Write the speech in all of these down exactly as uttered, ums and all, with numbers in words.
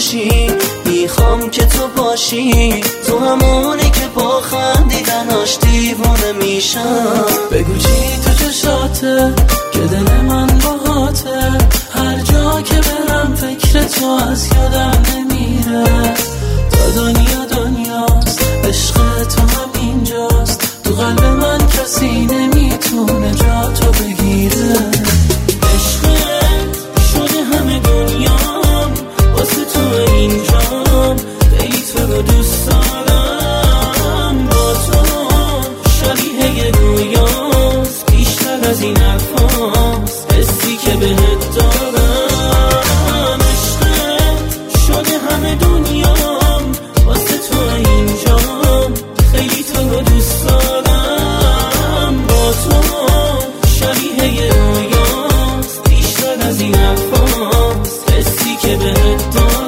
باشی، میخوام که تو باشی، تو همونی که با خندیدناش دیوونه میشم. بگو چی تو چشاته که دل من باهاته، هر جا که برم فکر تو از یادم نمیره. تا دنیا دنیاست، عشق تو هم اینجاست، تو قلب من کسی نمیتونه جا تو بگیره. عشقت شده همه دنیام، واسه تو اینجام، خیلی تو رو دوست دارم. با تو شبیه رویاست، بیشتر از این حرفاست، حسی که بهت دارم. عشقت شده همه دنیام، واسه تو اینجام، خیلی تو رو دوست دارم. با تو شبیه رویاست، بیشتر از این حرفاست، حسی که بهت دارم.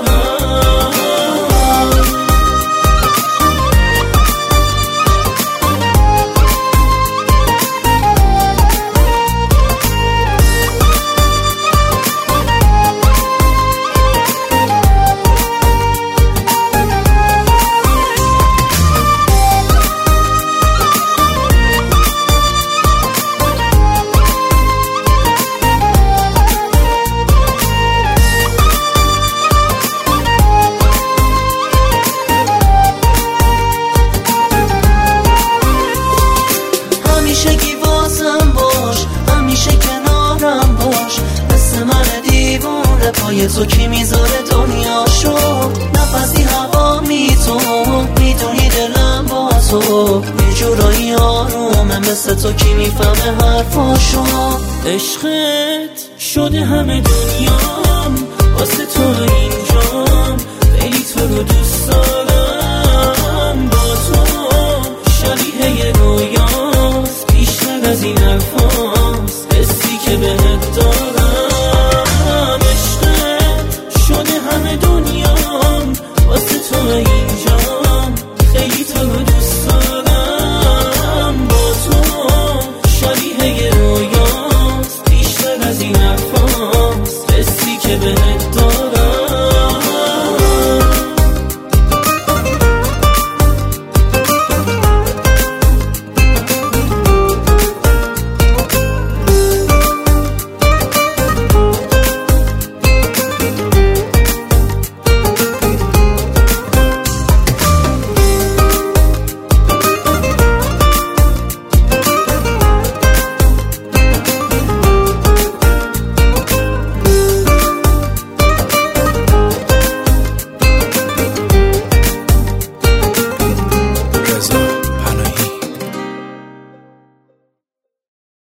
همیشگی واسم باش، همیشه کنارم باش، مثل من دیوونه پای تو کی میذاره دنیاشو. نفسی هوا می تو میدونی دلم با تو، یه جورایی آرومه مثل تو کی میفهمه حرفاشو. عشقت شده همه دنیام، واسه تو این